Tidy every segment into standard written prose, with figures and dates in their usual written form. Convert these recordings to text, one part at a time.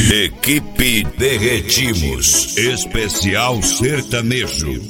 Equipe Derretimos, especial sertanejo.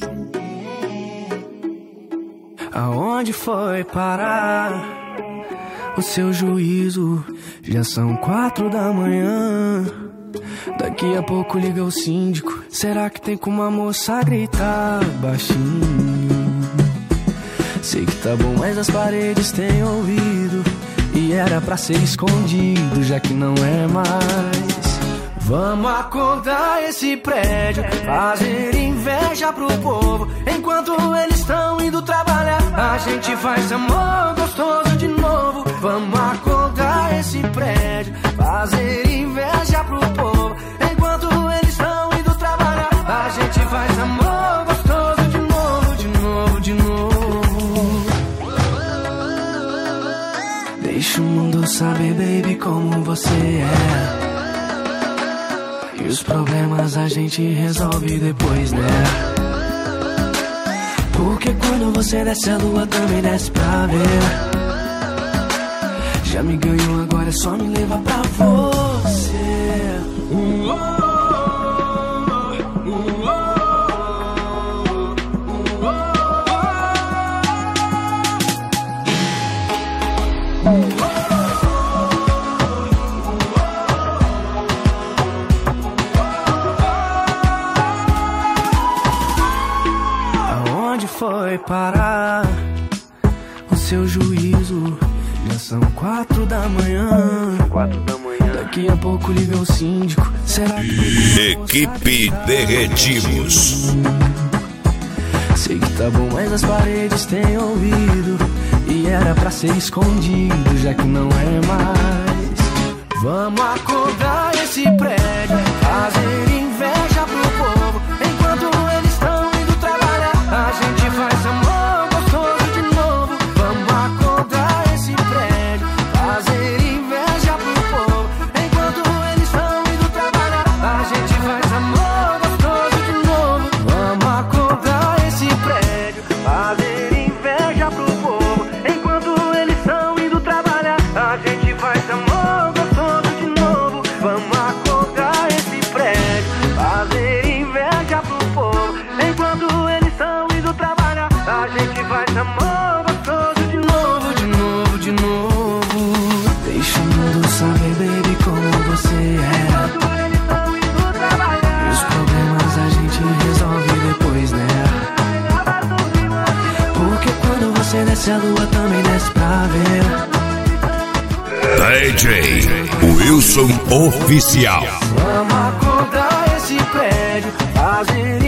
Aonde foi parar o seu juízo? Já são 4 da manhã. Daqui a pouco liga o síndico. Será que tem como a moça gritar baixinho? Sei que tá bom, mas as paredes têm ouvido, e era pra ser escondido, já que não é mais. Vamos acordar esse prédio, fazer inveja pro povo. Enquanto eles estão indo trabalhar, a gente faz amor gostoso de novo. Vamos acordar esse prédio, fazer inveja pro povo. Enquanto eles estão indo trabalhar, a gente faz amor gostoso de novo, de novo, de novo. Deixa o mundo saber, baby, como você é. E os problemas a gente resolve depois, né? Porque quando você desce, a lua também desce pra ver. Já me ganhou, agora é só me levar pra você. Foi parar o seu juízo? Já são 4 da manhã. 4 da manhã. Daqui a pouco liga o síndico. Será que... Equipe Derretimos. Sei que tá bom, mas as paredes têm ouvido, e era pra ser escondido, já que não é mais. Vamos acordar esse prédio, fazer inveja pro povo. Enquanto eles estão indo trabalhar, a gente faz amor gostoso de novo. Vamos acordar esse prédio, fazer inveja pro povo. Enquanto eles estão indo trabalhar, a gente faz amor gostoso de novo. Vamos acordar esse prédio, fazer inveja pro povo. Enquanto eles estão indo trabalhar, a gente faz amor gostoso de novo. Vamos acordar esse prédio, fazer inveja pro povo. Enquanto eles estão indo trabalhar, a gente faz amor gostoso de novo, de novo, de novo. Deixa o mundo saber, baby, como você é. Enquanto eles estão indo trabalhar, e os problemas a gente resolve depois, né? Porque quando você desce, a lua também desce pra ver. DJ Wilson Oficial. Vamos acordar esse prédio, fazer